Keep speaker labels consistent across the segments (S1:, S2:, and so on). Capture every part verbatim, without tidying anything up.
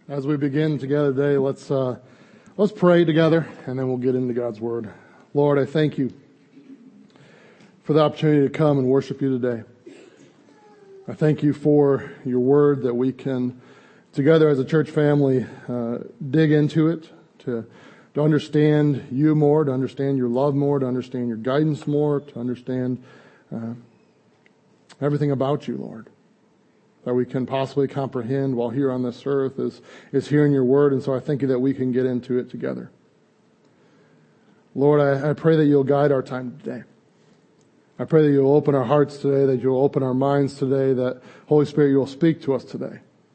S1: As we begin together today, let's uh, let's pray together, and then we'll get into God's Word. Lord, I thank you for the opportunity to come and worship you today. I thank you for your Word, that we can, together as a church family, uh, dig into it, to to understand you more, to understand your love more, to understand your guidance more, to understand uh, everything about you, Lord, that we can possibly comprehend while here on this earth is, is hearing your word. And so I thank you that we can get into it together. Lord, I, I pray that you'll guide our time today. I pray that you'll open our hearts today, that you'll open our minds today, that Holy Spirit, you'll speak to us today.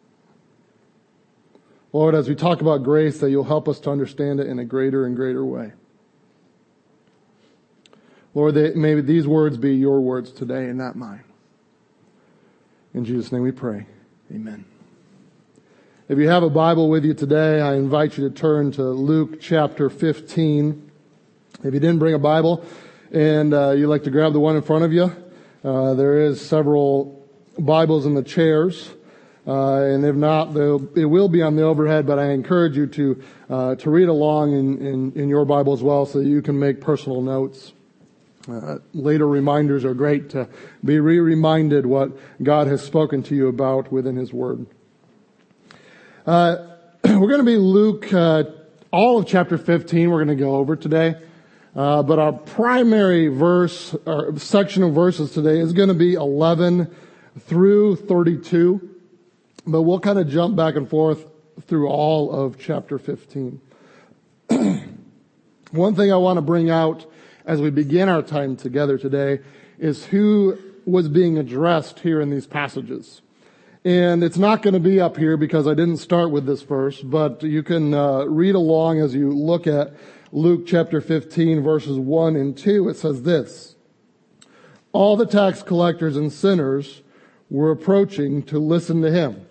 S1: Lord, as we talk about grace, that you'll help us to understand it in a greater and greater way. Lord, that may these words be your words today and not mine. In Jesus' name we pray. Amen. If you have a Bible with you today, I invite you to turn to Luke chapter fifteen. If you didn't bring a Bible and uh, you'd like to grab the one in front of you, uh, there is several Bibles in the chairs. Uh, and if not, it will be on the overhead, but I encourage you to uh, to read along in, in, in your Bible as well, so that you can make personal notes. Uh, later reminders are great to be re-reminded what God has spoken to you about within His Word. Uh, we're going to be Luke, uh, all of chapter fifteen we're going to go over today. Uh, but our primary verse, or section of verses today is going to be eleven through thirty-two. But we'll kind of jump back and forth through all of chapter fifteen. One thing I want to bring out as we begin our time together today is who was being addressed here in these passages. And it's not going to be up here because I didn't start with this verse, but you can uh, read along as you look at Luke chapter fifteen, verses one and two. It says this: all the tax collectors and sinners were approaching to listen to him.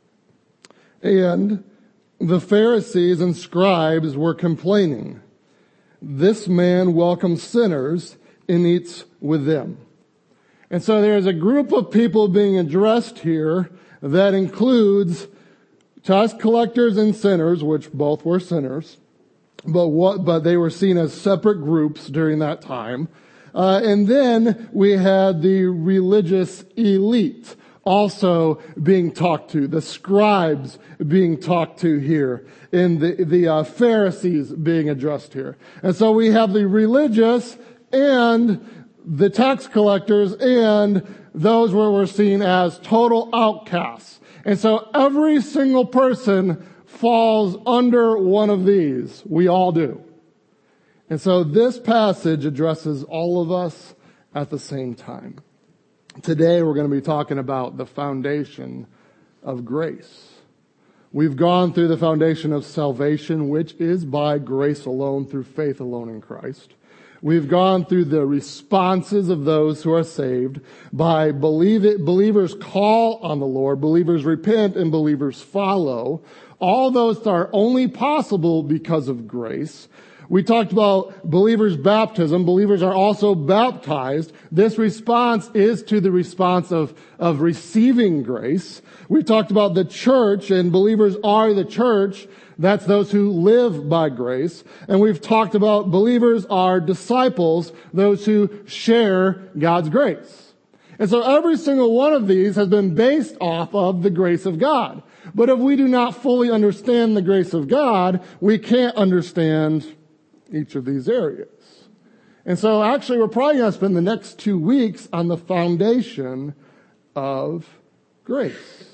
S1: And the Pharisees and scribes were complaining, "This man welcomes sinners and eats with them." And so there's a group of people being addressed here that includes tax collectors and sinners, which both were sinners, but what, but they were seen as separate groups during that time. Uh, and then we had the religious elite also being talked to, the scribes being talked to here, and the, the uh, Pharisees being addressed here. And so we have the religious and the tax collectors and those where we're seen as total outcasts. And so every single person falls under one of these. We all do. And so this passage addresses all of us at the same time. Today we're going to be talking about the foundation of grace. We've gone through the foundation of salvation, which is by grace alone, through faith alone in Christ. We've gone through the responses of those who are saved by believe it, believers call on the Lord, believers repent, and believers follow. All those are only possible because of grace. We talked about believers' baptism. Believers are also baptized. This response is to the response of, of receiving grace. We talked about the church, and believers are the church. That's those who live by grace. And we've talked about believers are disciples, those who share God's grace. And so every single one of these has been based off of the grace of God. But if we do not fully understand the grace of God, we can't understand each of these areas. And so actually we're probably going to spend the next two weeks on the foundation of grace.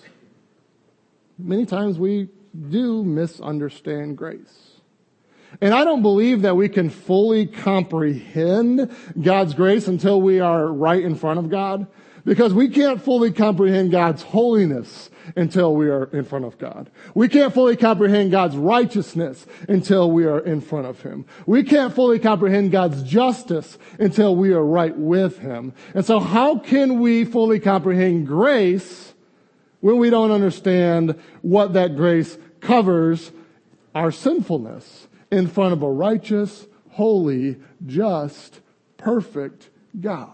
S1: Many times we do misunderstand grace. And I don't believe that we can fully comprehend God's grace until we are right in front of God, because we can't fully comprehend God's holiness until we are in front of God. We can't fully comprehend God's righteousness until we are in front of Him. We can't fully comprehend God's justice until we are right with Him. And so how can we fully comprehend grace when we don't understand what that grace covers, our sinfulness, in front of a righteous, holy, just, perfect God?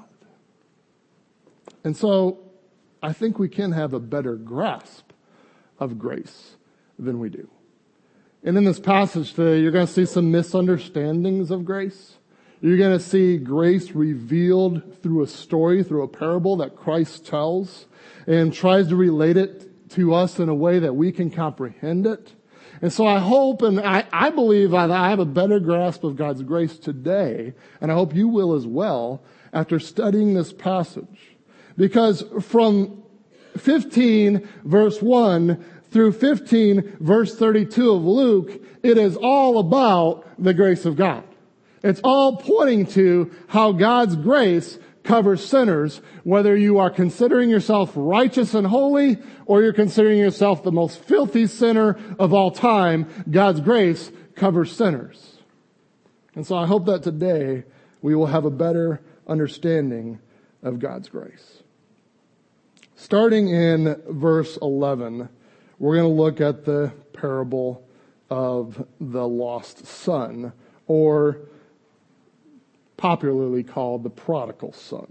S1: And so I think we can have a better grasp of grace than we do. And in this passage today, you're going to see some misunderstandings of grace. You're going to see grace revealed through a story, through a parable that Christ tells and tries to relate it to us in a way that we can comprehend it. And so I hope and I, I believe that I have a better grasp of God's grace today, and I hope you will as well after studying this passage. Because from fifteen verse one through fifteen verse thirty-two of Luke, it is all about the grace of God. It's all pointing to how God's grace covers sinners, whether you are considering yourself righteous and holy or you're considering yourself the most filthy sinner of all time. God's grace covers sinners. And so I hope that today we will have a better understanding of God's grace. Starting in verse eleven, we're going to look at the parable of the lost son, or popularly called the prodigal son.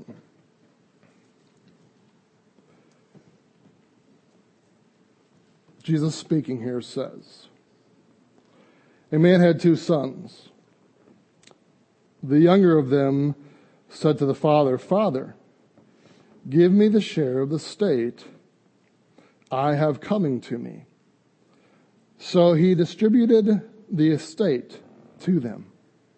S1: Jesus speaking here says, "A man had two sons. The younger of them said to the father, 'Father, give me the share of the estate I have coming to me.' So he distributed the estate to them.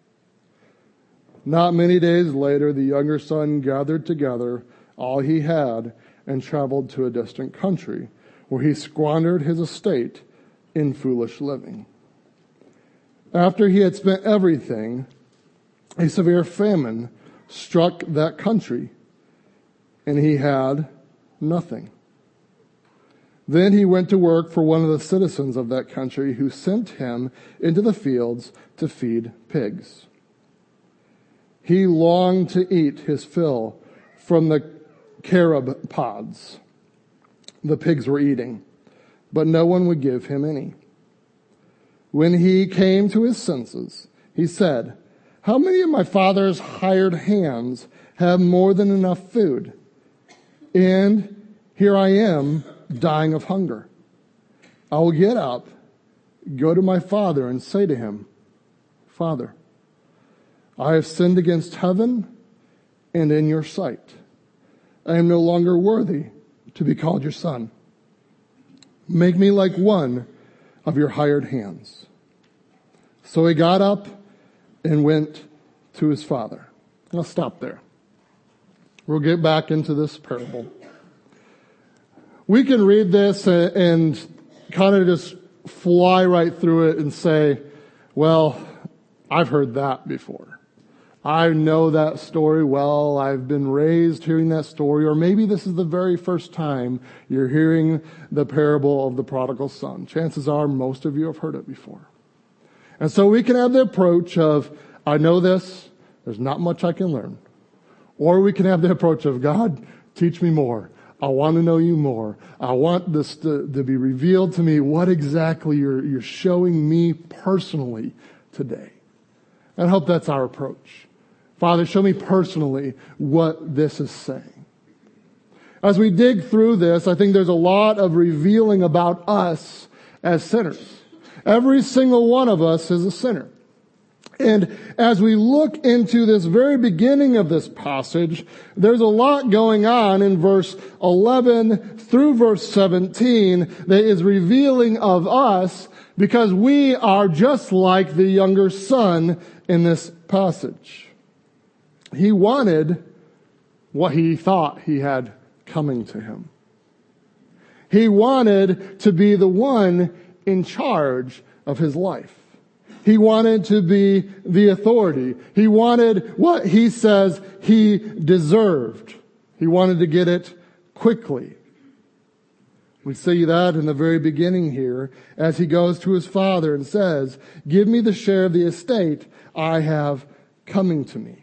S1: Not many days later, the younger son gathered together all he had and traveled to a distant country, where he squandered his estate in foolish living. After he had spent everything, a severe famine struck that country, and he had nothing. Then he went to work for one of the citizens of that country, who sent him into the fields to feed pigs. He longed to eat his fill from the carob pods the pigs were eating, but no one would give him any. When he came to his senses, he said, 'How many of my father's hired hands have more than enough food? And here I am dying of hunger. I will get up, go to my father, and say to him, Father, I have sinned against heaven and in your sight. I am no longer worthy to be called your son. Make me like one of your hired hands.' So he got up and went to his father." I'll stop there. We'll get back into this parable. We can read this and kind of just fly right through it and say, well, I've heard that before. I know that story well. I've been raised hearing that story. Or maybe this is the very first time you're hearing the parable of the prodigal son. Chances are most of you have heard it before. And so we can have the approach of, I know this, there's not much I can learn. Or we can have the approach of, God, teach me more. I want to know you more. I want this to, to be revealed to me, what exactly you're, you're showing me personally today. And I hope that's our approach. Father, show me personally what this is saying. As we dig through this, I think there's a lot of revealing about us as sinners. Every single one of us is a sinner. And as we look into this very beginning of this passage, there's a lot going on in verse eleven through verse seventeen that is revealing of us, because we are just like the younger son in this passage. He wanted what he thought he had coming to him. He wanted to be the one in charge of his life. He wanted to be the authority. He wanted what he says he deserved. He wanted to get it quickly. We see that in the very beginning here as he goes to his father and says, "Give me the share of the estate I have coming to me."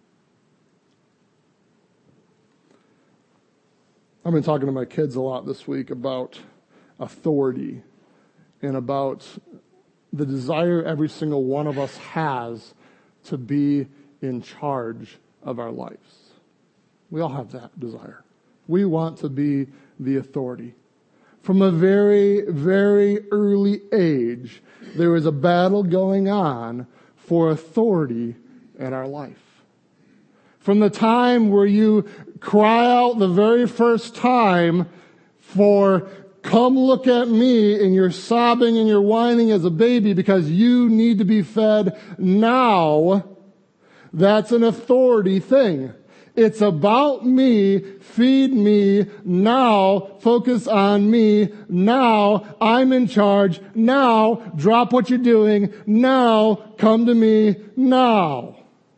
S1: I've been talking to my kids a lot this week about authority and about the desire every single one of us has to be in charge of our lives. We all have that desire. We want to be the authority. From a very, very early age, there is a battle going on for authority in our life. From the time where you cry out the very first time for, come look at me, and you're sobbing and you're whining as a baby because you need to be fed now, that's an authority thing. It's about me, feed me, now, focus on me, now, I'm in charge, now, drop what you're doing, now, come to me, now.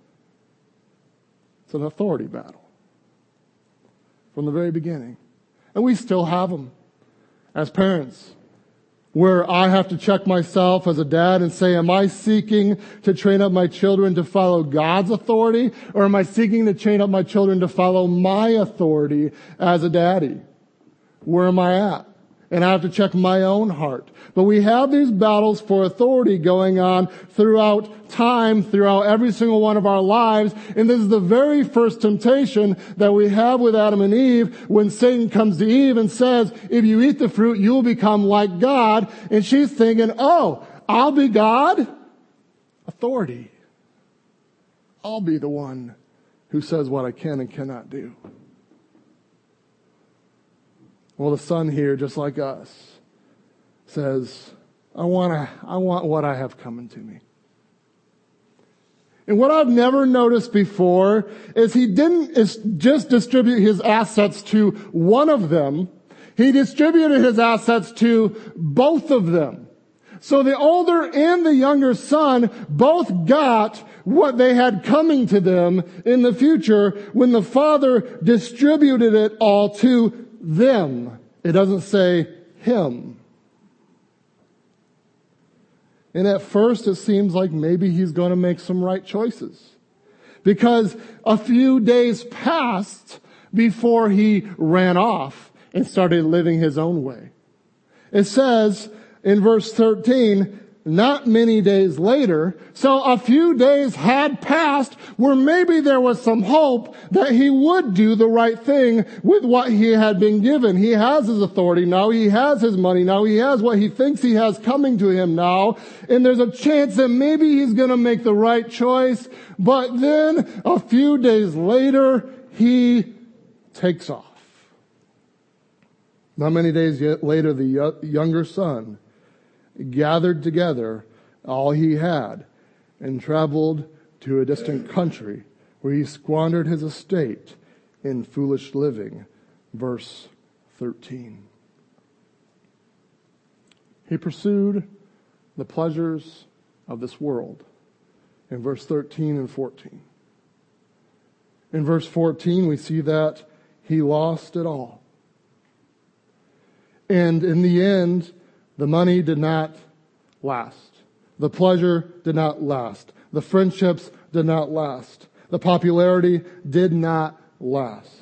S1: It's an authority battle from the very beginning. And we still have them as parents, where I have to check myself as a dad and say, am I seeking to train up my children to follow God's authority, or am I seeking to train up my children to follow my authority as a daddy? Where am I at? And I have to check my own heart. But we have these battles for authority going on throughout time, throughout every single one of our lives. And this is the very first temptation that we have with Adam and Eve when Satan comes to Eve and says, if you eat the fruit, you'll become like God. And she's thinking, oh, I'll be God? Authority. I'll be the one who says what I can and cannot do. Well, the son here, just like us, says, I want to, I want what I have coming to me. And what I've never noticed before is he didn't just distribute his assets to one of them. He distributed his assets to both of them. So the older and the younger son both got what they had coming to them in the future when the father distributed it all to them. It doesn't say him. And at first it seems like maybe he's going to make some right choices. Because a few days passed before he ran off and started living his own way. It says in verse thirteen, not many days later, so a few days had passed where maybe there was some hope that he would do the right thing with what he had been given. He has his authority now. He has his money now. He has what he thinks he has coming to him now. And there's a chance that maybe he's going to make the right choice. But then a few days later, he takes off. Not many days yet later, the younger son gathered together all he had and traveled to a distant country where he squandered his estate in foolish living. Verse thirteen. He pursued the pleasures of this world in verse thirteen and fourteen. In verse fourteen, we see that he lost it all. And in the end, the money did not last. The pleasure did not last. The friendships did not last. The popularity did not last.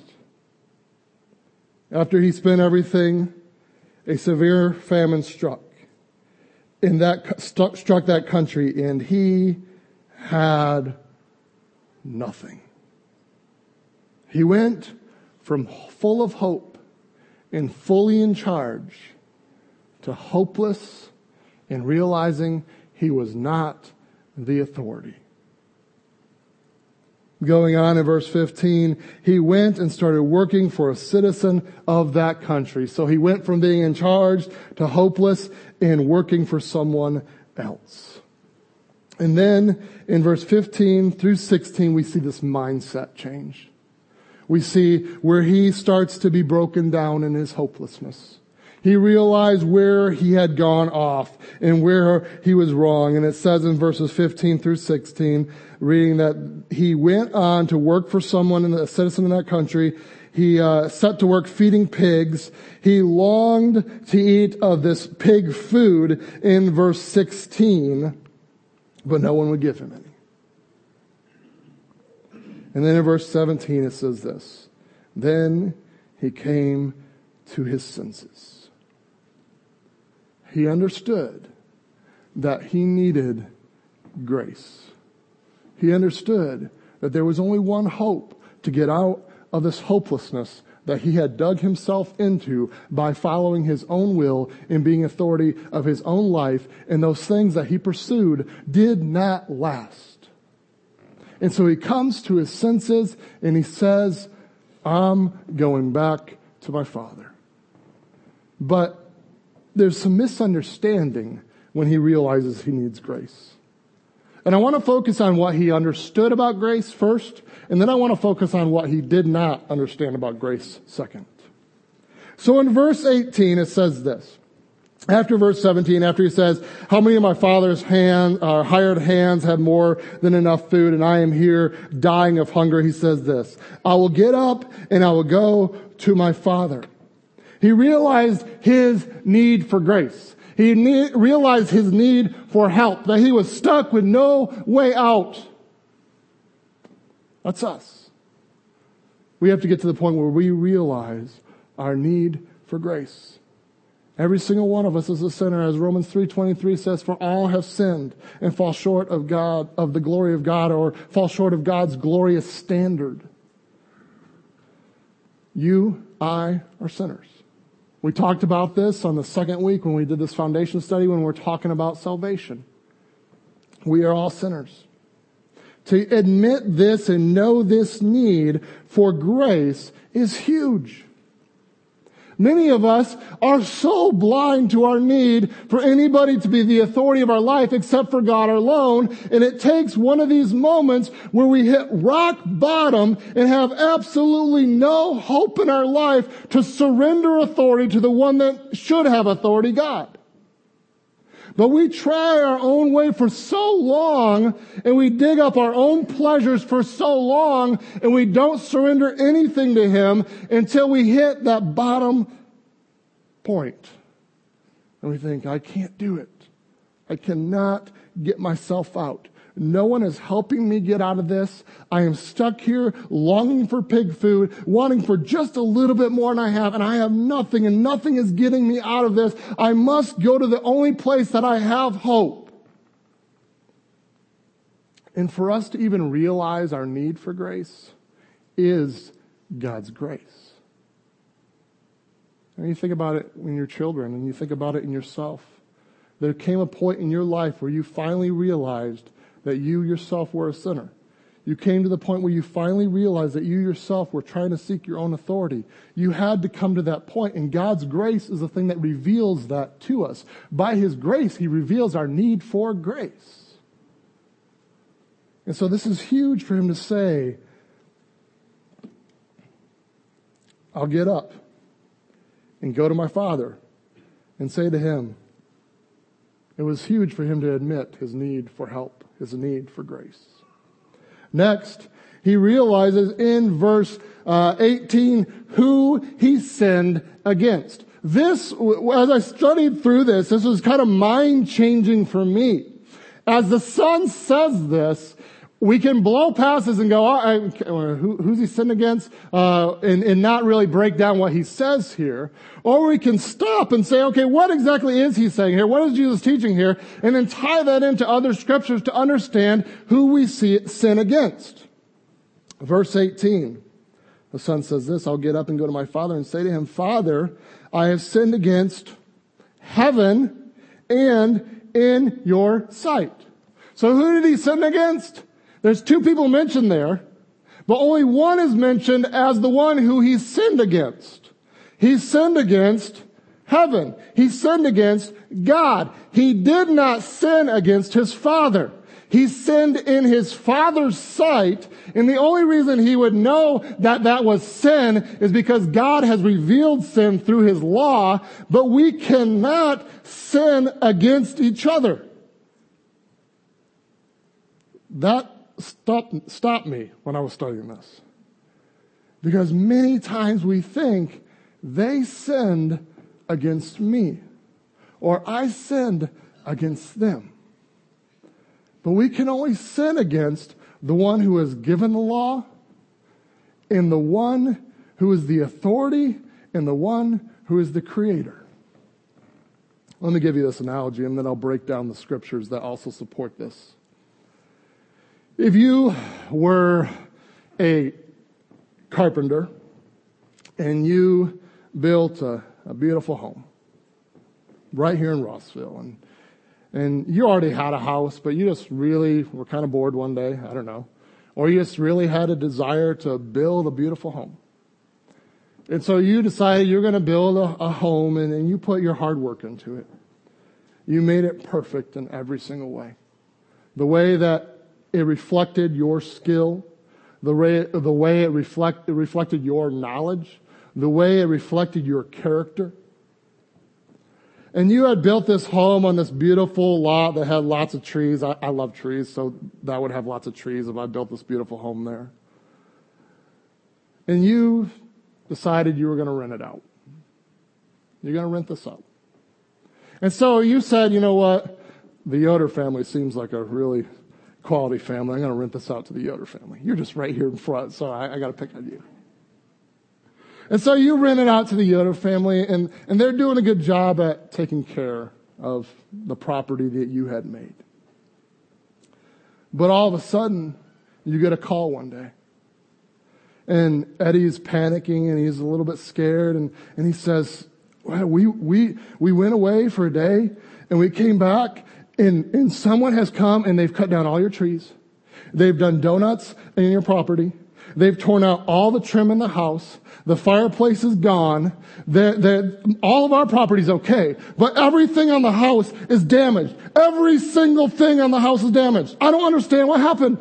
S1: After he spent everything, a severe famine struck. And that struck, struck that country, and he had nothing. He went from full of hope and fully in charge to hopeless and realizing he was not the authority. Going on in verse fifteen, he went and started working for a citizen of that country. So he went from being in charge to hopeless and working for someone else. And then in verse fifteen through sixteen, we see this mindset change. We see where he starts to be broken down in his hopelessness. He realized where he had gone off and where he was wrong. And it says in verses fifteen through sixteen, reading that he went on to work for someone, a citizen in that country. He uh, set to work feeding pigs. He longed to eat of this pig food in verse sixteen, but no one would give him any. And then in verse seventeen it says this, then he came to his senses. He understood that he needed grace. He understood that there was only one hope to get out of this hopelessness that he had dug himself into by following his own will and being authority of his own life, and those things that he pursued did not last. And so he comes to his senses and he says, I'm going back to my Father. But there's some misunderstanding when he realizes he needs grace. And I want to focus on what he understood about grace first, and then I want to focus on what he did not understand about grace second. So in verse eighteen, it says this. After verse seventeen, after he says, how many of my father's hand, uh, hired hands have more than enough food, and I am here dying of hunger, he says this, I will get up and I will go to my father. He realized his need for grace. He need, realized his need for help, that he was stuck with no way out. That's us. We have to get to the point where we realize our need for grace. Every single one of us is a sinner, as Romans three twenty-three says, for all have sinned and fall short of God, of the glory of God, or fall short of God's glorious standard. You, I, are sinners. We talked about this on the second week when we did this foundation study when we're talking about salvation. We are all sinners. To admit this and know this need for grace is huge. Many of us are so blind to our need for anybody to be the authority of our life except for God alone. And it takes one of these moments where we hit rock bottom and have absolutely no hope in our life to surrender authority to the one that should have authority, God. But we try our own way for so long, and we dig up our own pleasures for so long, and we don't surrender anything to Him until we hit that bottom point. And we think, I can't do it. I cannot get myself out. No one is helping me get out of this. I am stuck here longing for pig food, wanting for just a little bit more than I have, and I have nothing, and nothing is getting me out of this. I must go to the only place that I have hope. And for us to even realize our need for grace is God's grace. And you think about it when you're children, and you think about it in yourself. There came a point in your life where you finally realized that you yourself were a sinner. You came to the point where you finally realized that you yourself were trying to seek your own authority. You had to come to that point, and God's grace is the thing that reveals that to us. By His grace, He reveals our need for grace. And so this is huge for Him to say, I'll get up and go to my Father and say to Him, it was huge for Him to admit His need for help, His need for grace. Next, he realizes in verse uh, eighteen who he sinned against. This, as I studied through this, this was kind of mind-changing for me. As the Son says this, we can blow past this and go, oh, who, who's he sinned against? Uh, and, and not really break down what he says here. Or we can stop and say, okay, what exactly is he saying here? What is Jesus teaching here? And then tie that into other scriptures to understand who we see sin against. Verse eighteen. The Son says this, I'll get up and go to my Father and say to Him, Father, I have sinned against heaven and in your sight. So who did he sin against? There's two people mentioned there, but only one is mentioned as the one who he sinned against. He sinned against heaven. He sinned against God. He did not sin against his Father. He sinned in his Father's sight, and the only reason he would know that that was sin is because God has revealed sin through His law, but we cannot sin against each other. That stopped, stopped me when I was studying this. Because many times we think they sinned against me, or I sinned against them. But we can only sin against the one who has given the law, and the one who is the authority, and the one who is the creator. Let me give you this analogy, and then I'll break down the scriptures that also support this. If you were a carpenter and you built a, a beautiful home right here in Rossville. And, and you already had a house, but you just really were kind of bored one day. I don't know. Or you just really had a desire to build a beautiful home. And so you decided you're going to build a, a home, and, and you put your hard work into it. You made it perfect in every single way. The way that it reflected your skill, the way, the way it, reflect, it reflected your knowledge, the way it reflected your character. And you had built this home on this beautiful lot that had lots of trees. I, I love trees, so that would have lots of trees if I built this beautiful home there. And you decided you were going to rent it out. You're going to rent this out. And so you said, you know what? The Yoder family seems like a really quality family. I'm going to rent this out to the Yoder family. You're just right here in front, so I, I got to pick on you. And so you rent it out to the Yoder family, and, and they're doing a good job at taking care of the property that you had made. But all of a sudden, you get a call one day. And Eddie's panicking, and he's a little bit scared, and, and he says, well, we, we, we went away for a day, and we came back, and, and someone has come, and they've cut down all your trees. They've done donuts in your property. They've torn out all the trim in the house. The fireplace is gone. They're, they're, all of our property's okay, but everything on the house is damaged. Every single thing on the house is damaged. I don't understand what happened.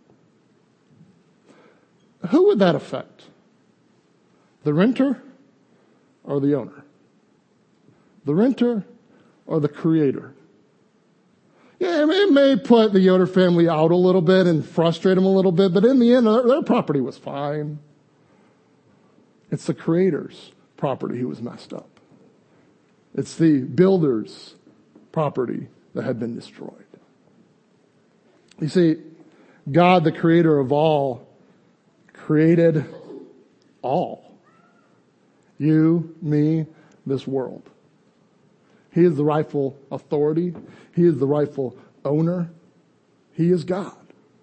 S1: Who would that affect? The renter or the owner? The renter or the creator? Yeah, it may put the Yoder family out a little bit and frustrate them a little bit, but in the end, their, their property was fine. It's the creator's property who was messed up. It's the builder's property that had been destroyed. You see, God, the creator of all, created all. You, me, this world. He is the rightful authority. He is the rightful owner. He is God.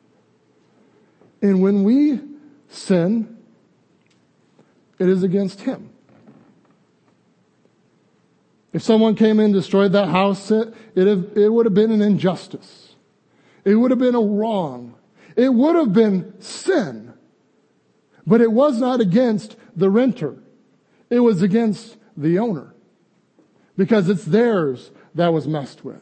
S1: And when we sin, it is against Him. If someone came in and destroyed that house, it, it, have, it would have been an injustice. It would have been a wrong. It would have been sin. But it was not against the renter. It was against the owner. Because it's theirs that was messed with.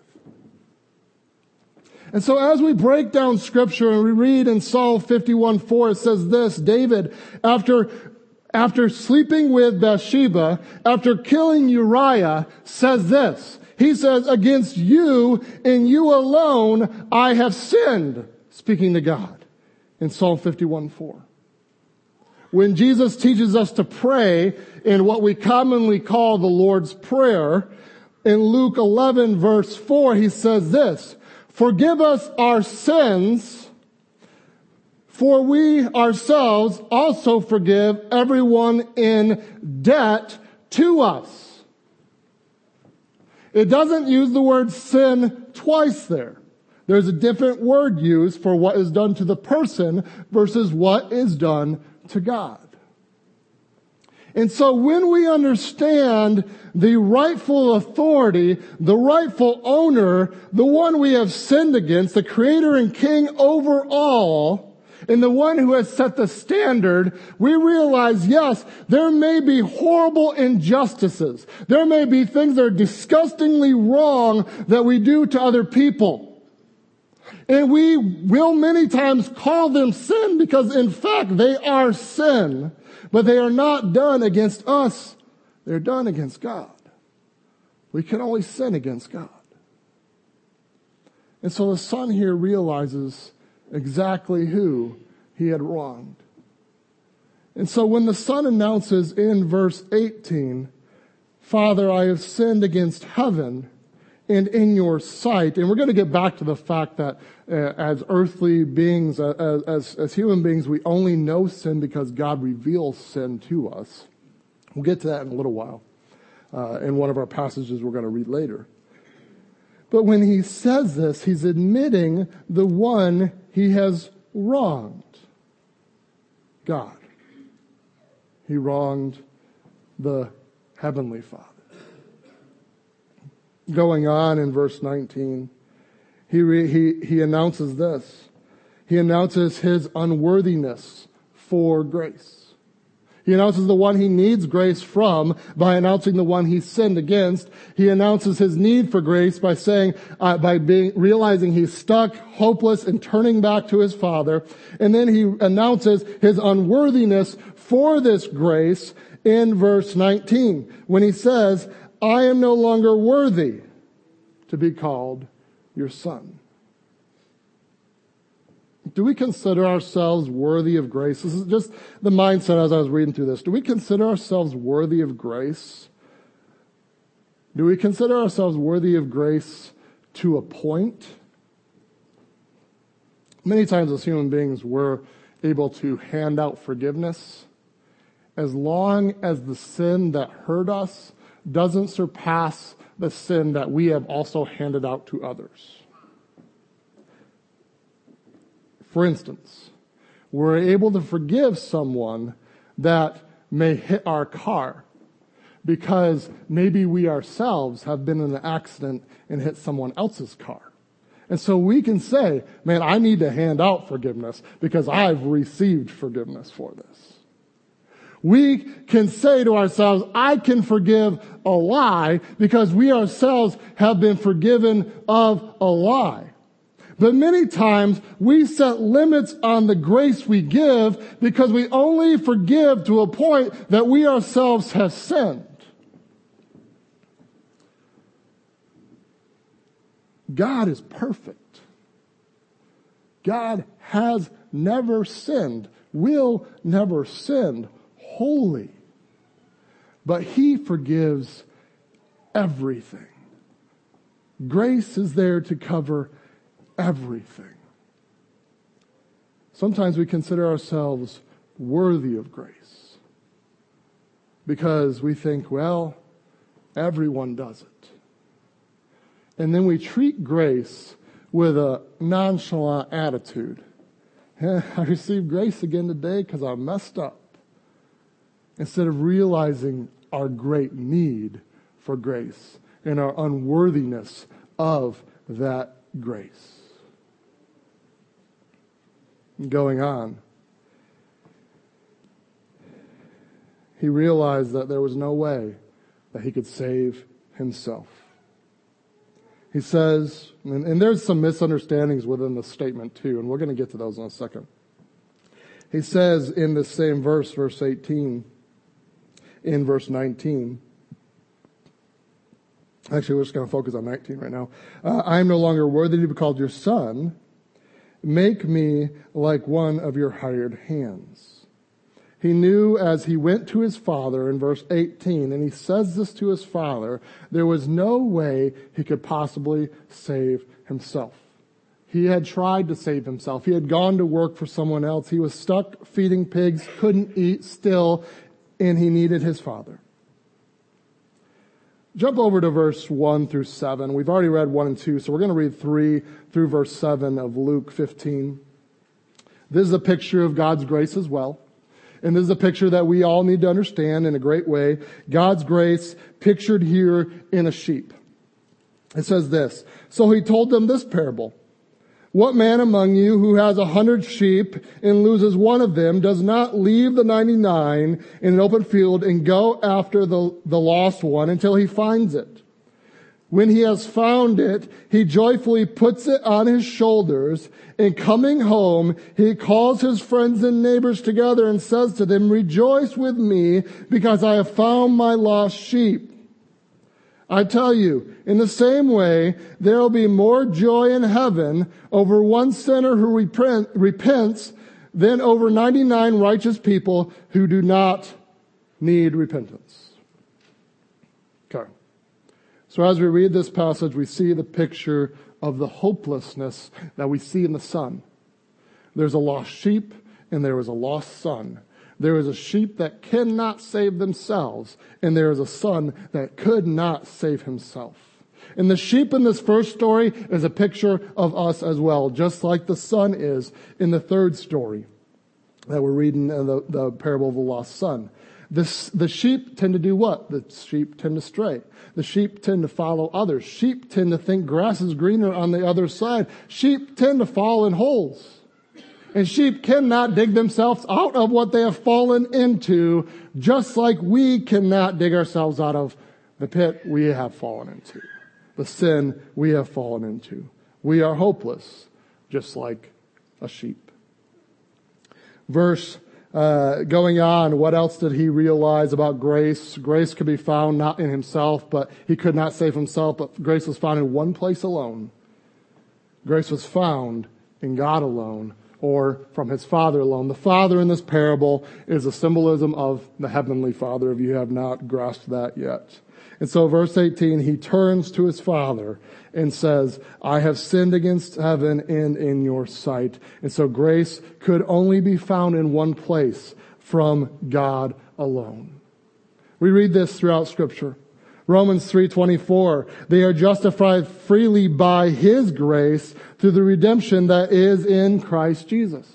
S1: And so as we break down Scripture and we read in Psalm fifty-one four, it says this, David, after, after sleeping with Bathsheba, after killing Uriah, says this. He says, against you and you alone I have sinned, speaking to God in Psalm fifty-one four. When Jesus teaches us to pray in what we commonly call the Lord's Prayer, in Luke eleven verse four, he says this, forgive us our sins, for we ourselves also forgive everyone in debt to us. It doesn't use the word sin twice there. There's a different word used for what is done to the person versus what is done to God. And so when we understand the rightful authority, the rightful owner, the one we have sinned against, the creator and king over all, and the one who has set the standard, we realize, yes, there may be horrible injustices. There may be things that are disgustingly wrong that we do to other people. And we will many times call them sin because in fact they are sin. But they are not done against us. They're done against God. We can only sin against God. And so the son here realizes exactly who he had wronged. And so when the son announces in verse eighteen, Father, I have sinned against heaven and in your sight. And we're going to get back to the fact that uh, as earthly beings, uh, as, as human beings, we only know sin because God reveals sin to us. We'll get to that in a little while uh, in one of our passages we're going to read later. But when he says this, he's admitting the one he has wronged. God. He wronged the Heavenly Father. Going on in verse nineteen, he, re, he, he announces this. He announces his unworthiness for grace. He announces the one he needs grace from by announcing the one he sinned against. He announces his need for grace by saying, uh, by being, realizing he's stuck, hopeless, and turning back to his Father. And then he announces his unworthiness for this grace in verse nineteen, when he says, I am no longer worthy to be called your son. Do we consider ourselves worthy of grace? This is just the mindset as I was reading through this. Do we consider ourselves worthy of grace? Do we consider ourselves worthy of grace to a point? Many times as human beings, we're able to hand out forgiveness as long as the sin that hurt us doesn't surpass the sin that we have also handed out to others. For instance, we're able to forgive someone that may hit our car because maybe we ourselves have been in an accident and hit someone else's car. And so we can say, man, I need to hand out forgiveness because I've received forgiveness for this. We can say to ourselves, I can forgive a lie because we ourselves have been forgiven of a lie. But many times we set limits on the grace we give because we only forgive to a point that we ourselves have sinned. God is perfect. God has never sinned, will never sin, holy. But He forgives everything. Grace is there to cover everything. Sometimes we consider ourselves worthy of grace because we think, well, everyone does it. And then we treat grace with a nonchalant attitude. Eh, I received grace again today because I messed up. Instead of realizing our great need for grace and our unworthiness of that grace. Going on, he realized that there was no way that he could save himself. He says, and, and there's some misunderstandings within the statement too, and we're going to get to those in a second. He says in the same verse, verse eighteen, in verse nineteen, actually we're just going to focus on nineteen right now. Uh, I am no longer worthy to be called your son. Make me like one of your hired hands. He knew as he went to his father in verse eighteen, and he says this to his father, there was no way he could possibly save himself. He had tried to save himself. He had gone to work for someone else. He was stuck feeding pigs, couldn't eat still, and he needed his father. Jump over to verse one through seven. We've already read one and two, so we're going to read three through verse seven of Luke fifteen. This is a picture of God's grace as well. And this is a picture that we all need to understand in a great way. God's grace pictured here in a sheep. It says this, so he told them this parable. What man among you who has a hundred sheep and loses one of them does not leave the ninety-nine in an open field and go after the, the lost one until he finds it? When he has found it, he joyfully puts it on his shoulders, and coming home, he calls his friends and neighbors together and says to them, rejoice with me because I have found my lost sheep. I tell you, in the same way, there will be more joy in heaven over one sinner who repent, repents than over ninety-nine righteous people who do not need repentance. Okay. So as we read this passage, we see the picture of the hopelessness that we see in the son. There's a lost sheep and there is a lost son. There is a sheep that cannot save themselves, and there is a son that could not save himself. And the sheep in this first story is a picture of us as well, just like the son is in the third story that we're reading, uh, the, the parable of the lost son. The, the sheep tend to do what? The sheep tend to stray. The sheep tend to follow others. Sheep tend to think grass is greener on the other side. Sheep tend to fall in holes. And sheep cannot dig themselves out of what they have fallen into, just like we cannot dig ourselves out of the pit we have fallen into, the sin we have fallen into. We are hopeless, just like a sheep. Verse Uh, going on, what else did he realize about grace? Grace could be found not in himself, but he could not save himself, but grace was found in one place alone. Grace was found in God alone, or from his Father alone. The Father in this parable is a symbolism of the Heavenly Father, if you have not grasped that yet. And so verse eighteen, he turns to his Father and says, I have sinned against heaven and in your sight. And so grace could only be found in one place, from God alone. We read this throughout Scripture. Romans three twenty-four, they are justified freely by his grace through the redemption that is in Christ Jesus.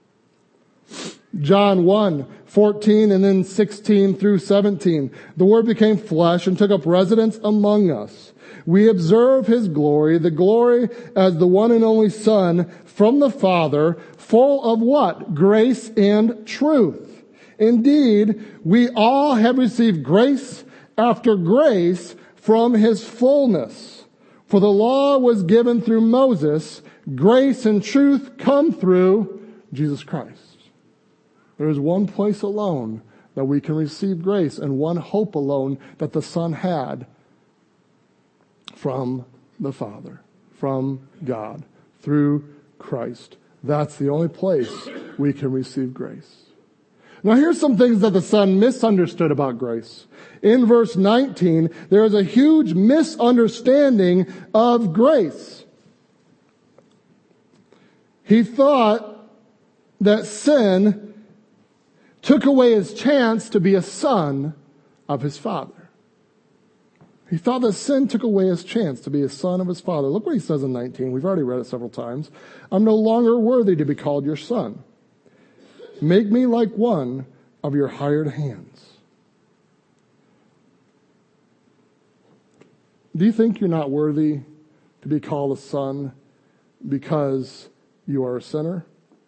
S1: John one fourteen and then sixteen through seventeen. The Word became flesh and took up residence among us. We observe his glory, the glory as the one and only Son from the Father, full of what? Grace and truth. Indeed, we all have received grace after grace from his fullness. For the law was given through Moses, grace and truth come through Jesus Christ. There is one place alone that we can receive grace, and one hope alone that the Son had from the Father, from God, through Christ. That's the only place we can receive grace. Now here's some things that the Son misunderstood about grace. In verse nineteen, there is a huge misunderstanding of grace. He thought that sin took away his chance to be a son of his Father. He thought that sin took away his chance to be a son of his Father. Look what he says in nineteen. We've already read it several times. I'm no longer worthy to be called your son. Make me like one of your hired hands. Do you think you're not worthy to be called a son because you are a sinner?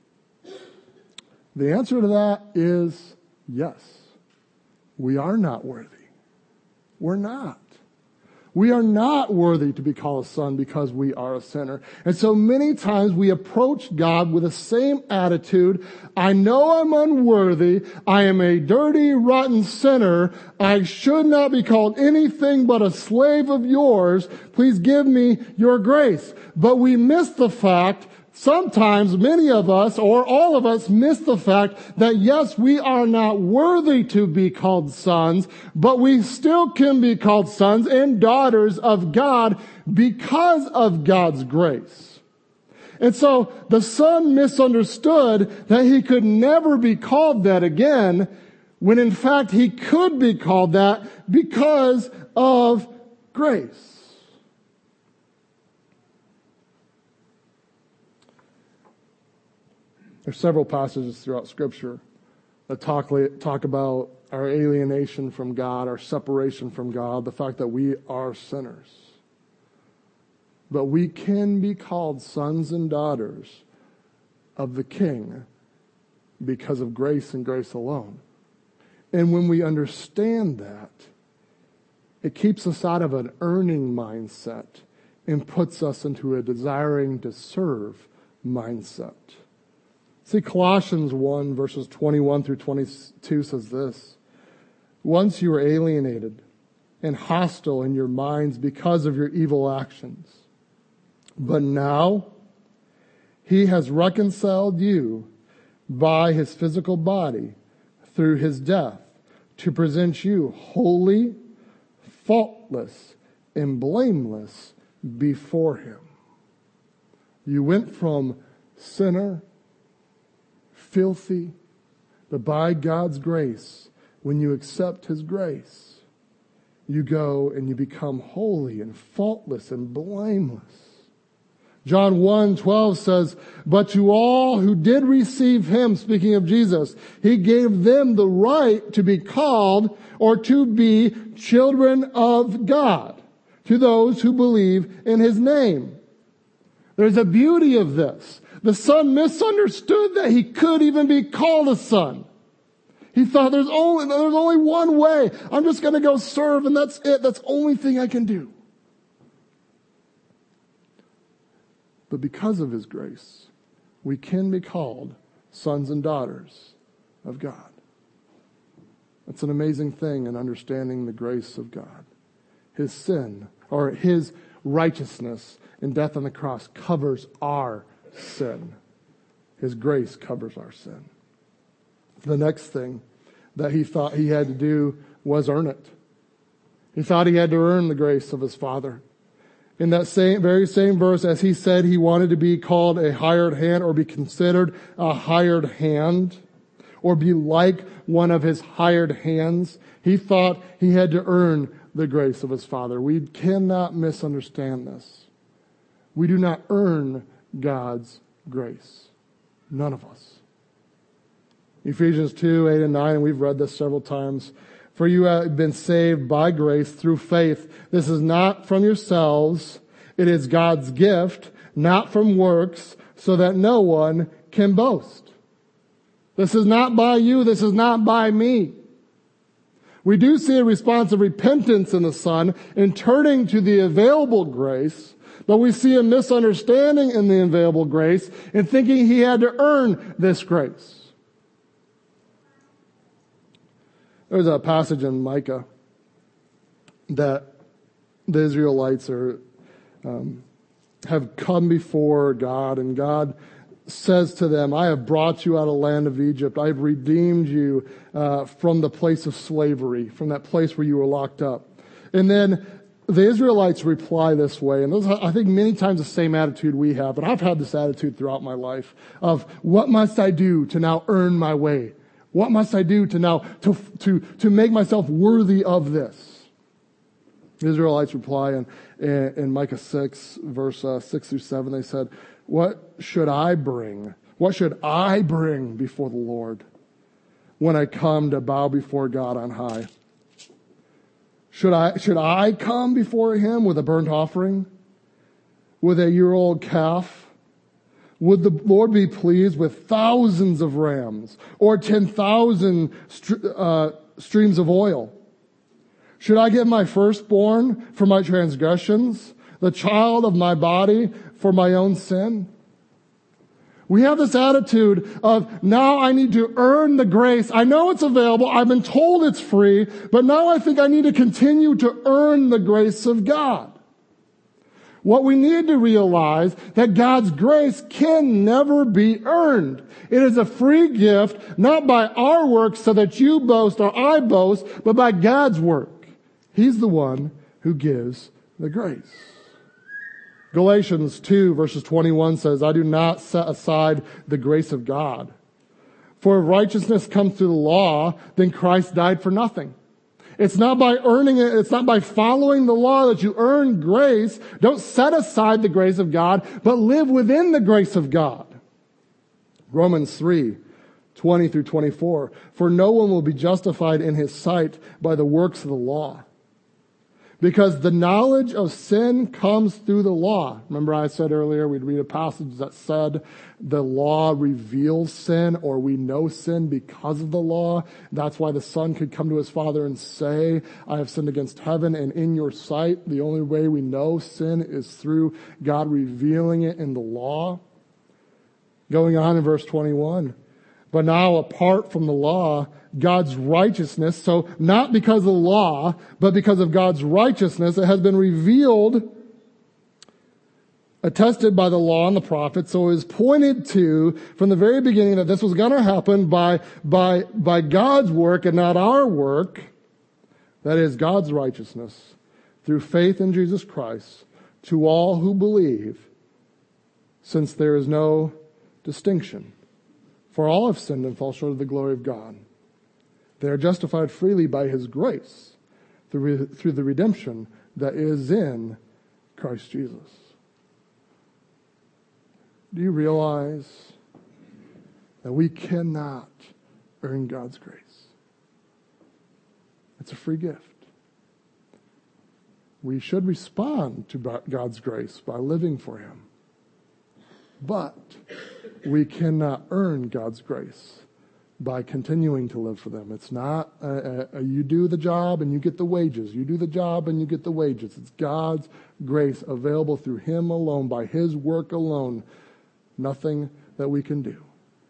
S1: The answer to that is yes. We are not worthy. We're not. We are not worthy to be called a son because we are a sinner. And so many times we approach God with the same attitude. I know I'm unworthy. I am a dirty, rotten sinner. I should not be called anything but a slave of yours. Please give me your grace. But we miss the fact, sometimes many of us, or all of us, miss the fact that yes, we are not worthy to be called sons, but we still can be called sons and daughters of God because of God's grace. And so the Son misunderstood that he could never be called that again, when in fact he could be called that because of grace. There's several passages throughout Scripture that talk, talk about our alienation from God, our separation from God, the fact that we are sinners. But we can be called sons and daughters of the King because of grace and grace alone. And when we understand that, it keeps us out of an earning mindset and puts us into a desiring to serve mindset. See, Colossians one, verses twenty-one through twenty-two says this. Once you were alienated and hostile in your minds because of your evil actions. But now he has reconciled you by his physical body through his death to present you holy, faultless, and blameless before him. You went from sinner, filthy, but by God's grace, when you accept his grace, you go and you become holy and faultless and blameless. John one twelve says, but to all who did receive him, speaking of Jesus, he gave them the right to be called or to be children of God, to those who believe in his name. There's a beauty of this. The son misunderstood that he could even be called a son. He thought there's only, there's only one way. I'm just going to go serve and that's it. That's the only thing I can do. But because of his grace, we can be called sons and daughters of God. That's an amazing thing in understanding the grace of God. His sin, or his righteousness in death on the cross, covers our sin. His grace covers our sin. The next thing that he thought he had to do was earn it. He thought he had to earn the grace of his Father. In that same, very same verse, as he said he wanted to be called a hired hand or be considered a hired hand or be like one of his hired hands, he thought he had to earn the grace of his Father. We cannot misunderstand this. We do not earn God's grace. None of us. Ephesians two, eight and nine, and we've read this several times. For you have been saved by grace through faith. This is not from yourselves. It is God's gift, not from works, so that no one can boast. This is not by you. This is not by me. We do see a response of repentance in the Son in turning to the available grace, but we see a misunderstanding in the available grace in thinking he had to earn this grace. There's a passage in Micah that the Israelites are um, have come before God, and God says to them, I have brought you out of the land of Egypt. I have redeemed you uh, from the place of slavery, from that place where you were locked up. And then the Israelites reply this way, and this is, I think, many times the same attitude we have, and I've had this attitude throughout my life of, what must I do to now earn my way? What must I do to now, to, to, to make myself worthy of this? The Israelites reply in, in, in Micah six, verse uh, six through seven, they said, what should I bring? What should I bring before the Lord when I come to bow before God on high? Should I, should I come before him with a burnt offering? With a year-old calf? Would the Lord be pleased with thousands of rams or ten thousand uh, streams of oil? Should I give my firstborn for my transgressions, the child of my body for my own sin? We have this attitude of, now I need to earn the grace. I know it's available. I've been told it's free, but now I think I need to continue to earn the grace of God. What we need to realize that God's grace can never be earned. It is a free gift, not by our works so that you boast or I boast, but by God's work. He's the one who gives the grace. Galatians two verses twenty-one says, I do not set aside the grace of God. For if righteousness comes through the law, then Christ died for nothing. It's not by earning it. It's not by following the law that you earn grace. Don't set aside the grace of God, but live within the grace of God. Romans three, twenty through twenty-four. For no one will be justified in his sight by the works of the law, because the knowledge of sin comes through the law. Remember I said earlier we'd read a passage that said the law reveals sin, or we know sin because of the law. That's why the son could come to his father and say, I have sinned against heaven and in your sight. The only way we know sin is through God revealing it in the law. Going on in verse twenty-one. But now apart from the law, God's righteousness, so not because of the law, but because of God's righteousness, it has been revealed, attested by the law and the prophets. So it was pointed to from the very beginning that this was going to happen by, by, by God's work and not our work. That is God's righteousness through faith in Jesus Christ to all who believe, since there is no distinction. For all have sinned and fall short of the glory of God. They are justified freely by his grace through, through the redemption that is in Christ Jesus. Do you realize that we cannot earn God's grace? It's a free gift. We should respond to God's grace by living for Him. But we cannot earn God's grace by continuing to live for them. It's not a, a, a you do the job and you get the wages. You do the job and you get the wages. It's God's grace available through Him alone, by His work alone. Nothing that we can do.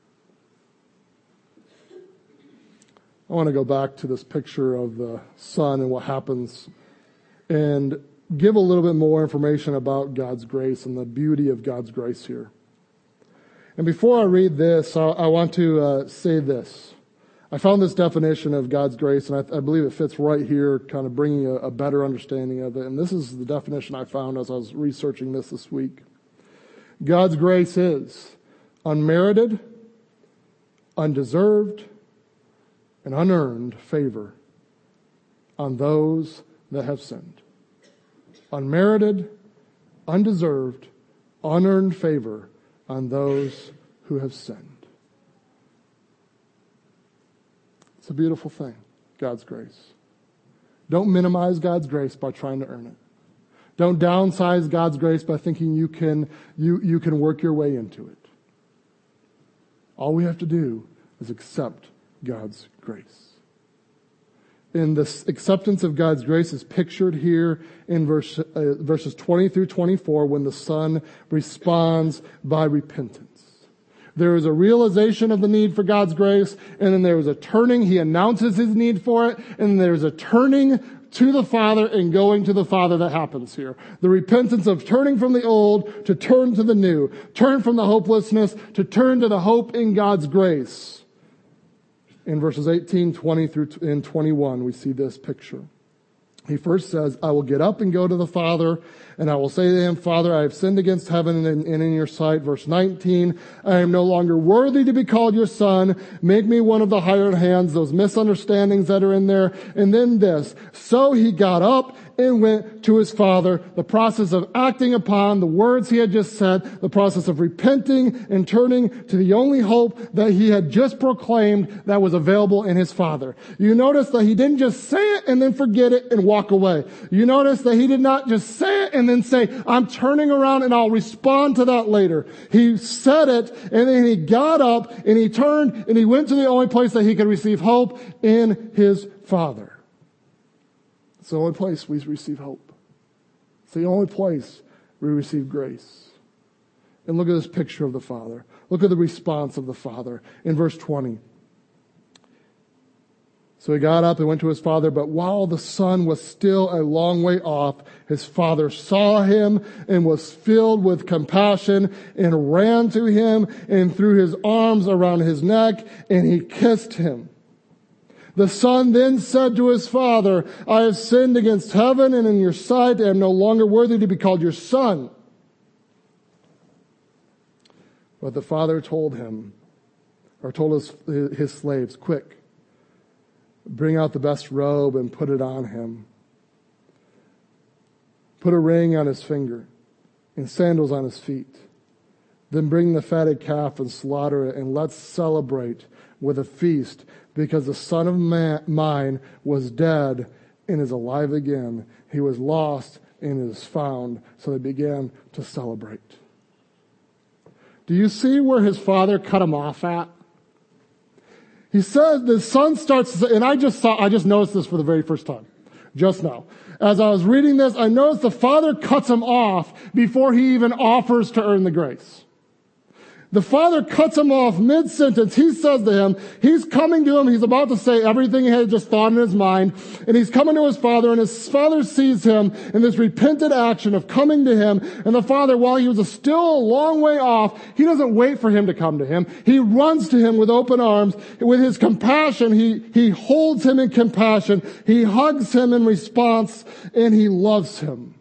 S1: I want to go back to this picture of the sun and what happens and give a little bit more information about God's grace and the beauty of God's grace here. And before I read this, I, I want to uh, say this. I found this definition of God's grace, and I, I believe it fits right here, kind of bringing a, a better understanding of it. And this is the definition I found as I was researching this this week. God's grace is unmerited, undeserved, and unearned favor on those that have sinned. Unmerited, undeserved, unearned favor on those who have sinned. It's a beautiful thing, God's grace. Don't minimize God's grace by trying to earn it. Don't downsize God's grace by thinking you can, you, you can work your way into it. All we have to do is accept God's grace. And this acceptance of God's grace is pictured here in verse, uh, verses twenty through twenty-four when the Son responds by repentance. There is a realization of the need for God's grace, and then there is a turning. He announces his need for it, and there's a turning to the Father and going to the Father that happens here. The repentance of turning from the old to turn to the new. Turn from the hopelessness to turn to the hope in God's grace. In verses eighteen, twenty through and twenty-one, we see this picture. He first says, I will get up and go to the Father, and I will say to him, Father, I have sinned against heaven and in your sight. Verse nineteen, I am no longer worthy to be called your son. Make me one of the hired hands, those misunderstandings that are in there. And then this, so he got up and went to his Father. The process of acting upon the words he had just said, the process of repenting and turning to the only hope that he had just proclaimed that was available in his Father. You notice that he didn't just say it and then forget it and walk away. You notice that he did not just say it and then say, I'm turning around and I'll respond to that later. He said it and then he got up and he turned and he went to the only place that he could receive hope, in his Father. It's the only place we receive hope. It's the only place we receive grace. And look at this picture of the Father. Look at the response of the Father in verse twenty. So he got up and went to his father, but while the son was still a long way off, his father saw him and was filled with compassion and ran to him and threw his arms around his neck and he kissed him. The son then said to his father, I have sinned against heaven and in your sight. I am no longer worthy to be called your son. But the father told him, or told his, his slaves, quick, bring out the best robe and put it on him. Put a ring on his finger and sandals on his feet. Then bring the fatted calf and slaughter it, and let's celebrate with a feast, because the son of man, mine was dead and is alive again. He was lost and is found. So they began to celebrate. Do you see where his father cut him off at? He says the son starts to say, and I just saw, I just noticed this for the very first time, just now. As I was reading this, I noticed the father cuts him off before he even offers to earn the grace. The father cuts him off mid-sentence. He says to him, he's coming to him, he's about to say everything he had just thought in his mind, and he's coming to his father, and his father sees him in this repentant action of coming to him, and the father, while he was still a long way off, he doesn't wait for him to come to him. He runs to him with open arms. With his compassion, he, he holds him in compassion. He hugs him in response, and he loves him.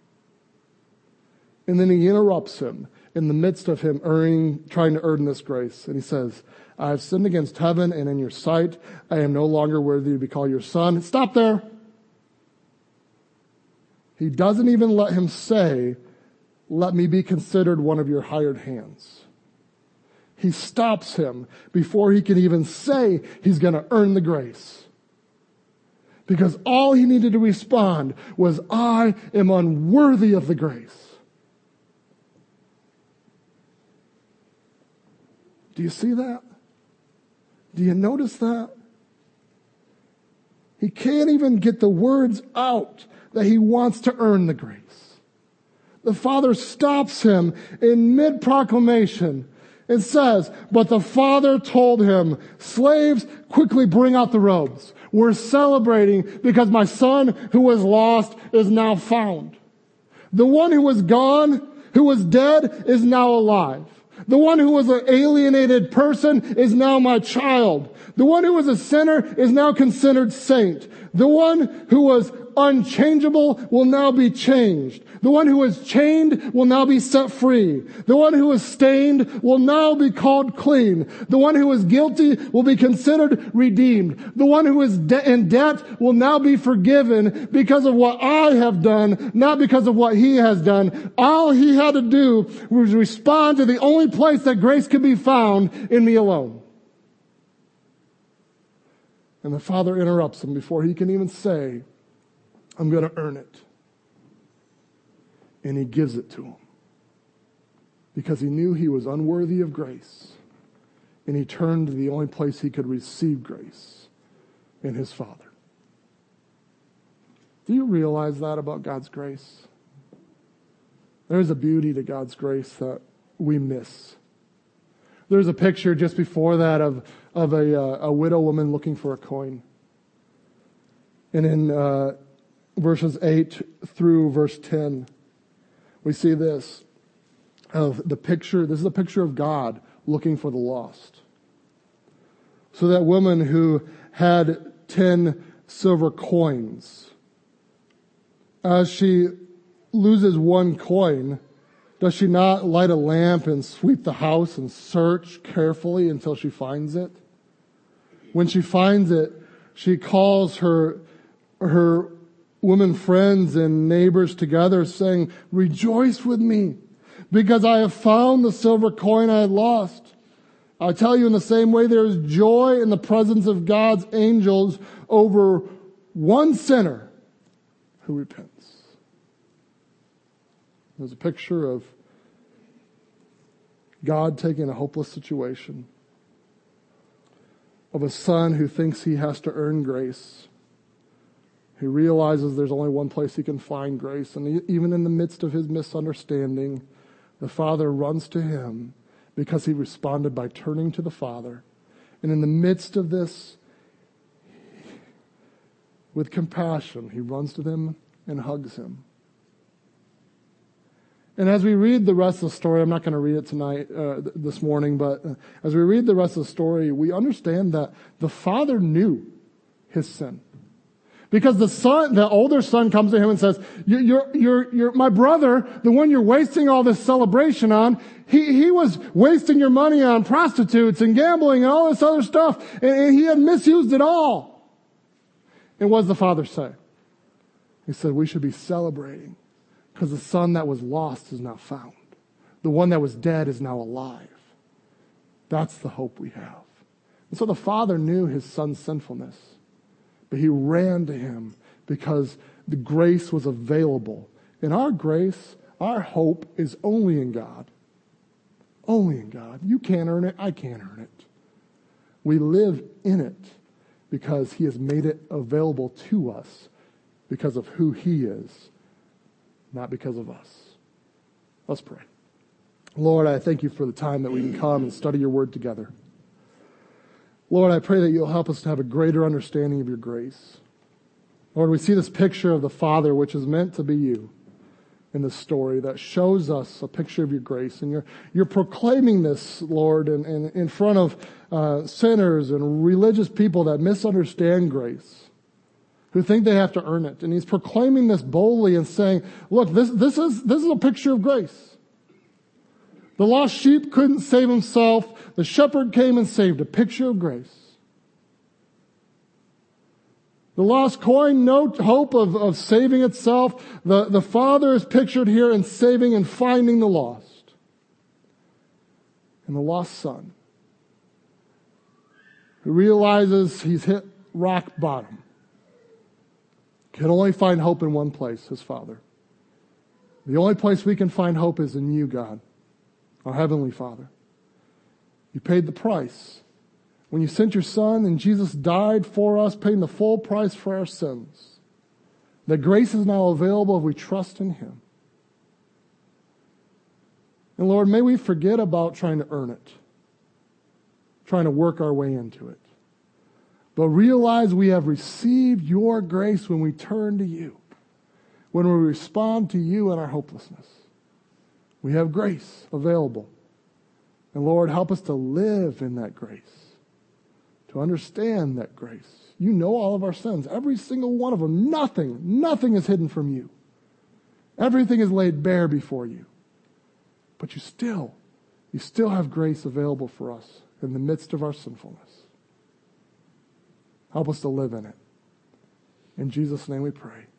S1: And then he interrupts him in the midst of him earning, trying to earn this grace. And he says, I have sinned against heaven and in your sight. I am no longer worthy to be called your son. Stop there. He doesn't even let him say let me be considered one of your hired hands. He stops him before he can even say he's going to earn the grace. Because all he needed to respond was, I am unworthy of the grace. Do you see that? Do you notice that? He can't even get the words out that he wants to earn the grace. The Father stops him in mid-proclamation and says, but the Father told him, slaves, quickly bring out the robes. We're celebrating because my son who was lost is now found. The one who was gone, who was dead, is now alive. The one who was an alienated person is now my child. The one who was a sinner is now considered saint. The one who was unchangeable will now be changed. The one who is chained will now be set free. The one who is stained will now be called clean. The one who is guilty will be considered redeemed. The one who is de- in debt will now be forgiven because of what I have done, not because of what he has done. All he had to do was respond to the only place that grace could be found, in me alone. And the Father interrupts him before he can even say, I'm going to earn it. And he gives it to him. Because he knew he was unworthy of grace. And he turned to the only place he could receive grace, in his Father. Do you realize that about God's grace? There's a beauty to God's grace that we miss. There's a picture just before that of, of a, uh, a widow woman looking for a coin. And in uh, verses eight through verse ten, we see this of the picture. This is a picture of God looking for the lost. So that woman who had ten silver coins, as she loses one coin, does she not light a lamp and sweep the house and search carefully until she finds it? When she finds it, she calls her, her women friends and neighbors together, saying, rejoice with me, because I have found the silver coin I had lost. I tell you, in the same way, there is joy in the presence of God's angels over one sinner who repents. There's a picture of God taking a hopeless situation, of a son who thinks he has to earn grace. He realizes there's only one place he can find grace. And he, even in the midst of his misunderstanding, the Father runs to him because he responded by turning to the Father. And in the midst of this, with compassion, he runs to them and hugs him. And as we read the rest of the story, I'm not going to read it tonight, uh, th- this morning, but uh, as we read the rest of the story, we understand that the Father knew his sin. Because the son, the older son comes to him and says, you're, you're, you're, you're my brother, the one you're wasting all this celebration on, he, he was wasting your money on prostitutes and gambling and all this other stuff, and, and he had misused it all. And what does the Father say? He said, we should be celebrating because the son that was lost is now found. The one that was dead is now alive. That's the hope we have. And so the Father knew his son's sinfulness. But he ran to him because the grace was available. And our grace, our hope is only in God. Only in God. You can't earn it. I can't earn it. We live in it because he has made it available to us because of who he is, not because of us. Let's pray. Lord, I thank you for the time that we can come and study your word together. Lord, I pray that you'll help us to have a greater understanding of your grace. Lord, we see this picture of the Father, which is meant to be you in this story, that shows us a picture of your grace. And you're, you're proclaiming this, Lord, in, in, in front of uh, sinners and religious people that misunderstand grace, who think they have to earn it. And he's proclaiming this boldly and saying, look, this, this is, this is a picture of grace. The lost sheep couldn't save himself. The shepherd came and saved. A picture of grace. The lost coin, no hope of, of saving itself. The, the Father is pictured here in saving and finding the lost. And the lost son, who realizes he's hit rock bottom, can only find hope in one place, his Father. The only place we can find hope is in you, God, our Heavenly Father. You paid the price. When you sent your Son and Jesus died for us, paying the full price for our sins, that grace is now available if we trust in Him. And Lord, may we forget about trying to earn it, trying to work our way into it, but realize we have received your grace when we turn to you, when we respond to you in our hopelessness. We have grace available. And Lord, help us to live in that grace, to understand that grace. You know all of our sins, every single one of them. Nothing, nothing is hidden from you. Everything is laid bare before you. But you still, you still have grace available for us in the midst of our sinfulness. Help us to live in it. In Jesus' name we pray.